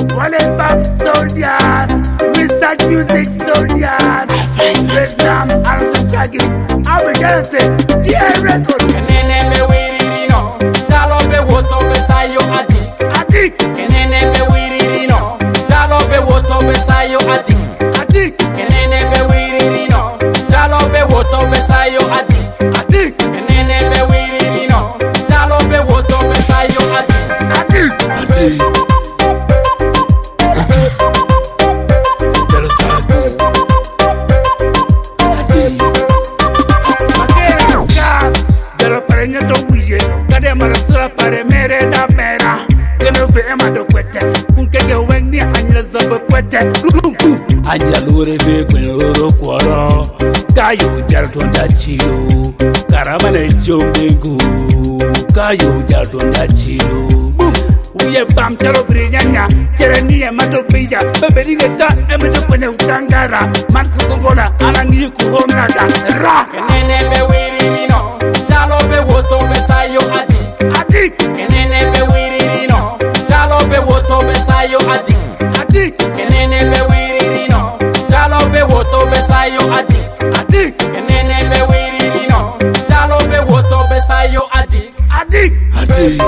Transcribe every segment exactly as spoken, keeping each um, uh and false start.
Whatever soldiers, research music soldiers. Rhythm and shaggy. I will just say, yeah, record. Kenene be wiri no, jalo be woto be sayo adik. Adik, Kenene be wiri no, jalo be woto be sayo adik. adik, Kenene be wiri no, jalo be woto be sayo adik. adik, Kenene be wiri no, jalo be woto be sayo adik. adik, adik. Pare mere da mera geno fe ema do kwete kunkege wenni anyira zabo kwete anya lure be kwero kworo kayo jarto ndachiro karamane jomengu kayo jarto ndachiro uye bam tero brinyanya tereni ema do bija beberi leta ema do kwene ukangara man kukongona anangi ku honada ra Kenene be wiri no, jalo be woto be sayo adik. adik Kenene be wiri no, jalo be woto be sayo adik. adik Kenene be wiri no, jalo be woto be sayo adik. adik Kenene be wiri no, jalo be woto be sayo adik. adik adik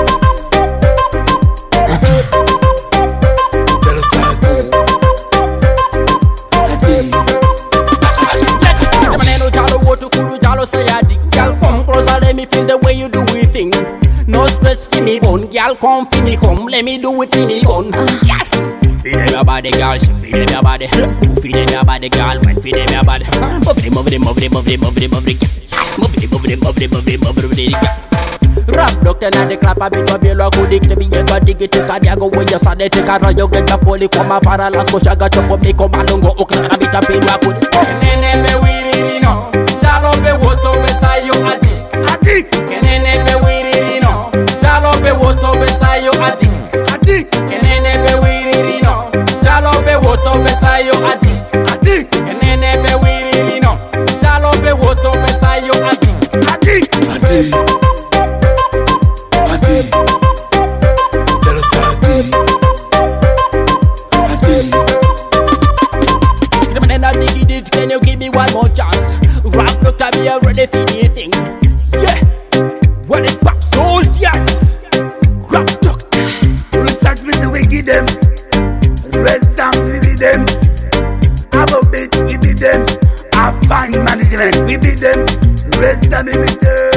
Say adik, girl, come closer, let me feel the way you do it thing. No stress for me bone, girl, come for me come, let me do it for me bone. Feed them your body, girl, she feed them your body. Who feed them your body, girl, when feed them your body. Move it, move it, move it, move it, move it, move it, move it, move it, move it, move it, move it. Rap doctor na de clap a bit of your luck, dick to be a god, dig it, take a diago when you saw the take a royal get a poly, come a paralas, go shaga chop up, make a balongo, okra, a bit of pay, rock with it. Kenene be wiri no, jalo be woto be sayo adik. adik Kenene be wiri no, jalo be woto be sayo adik. adik Kenene be wiri no, jalo be woto be sayo adik. adik Kenene be wiri no, jalo be woto be sayo adik. adik adik adik tell us adik adik Come on and I dig it, can you give me one more chance? Rap doctor be a ready for the thing. Yeah, what it pop soldiers. Rap doctor. research me the way give them rest and we be them have a bit we be them I find management we be them rest and we be them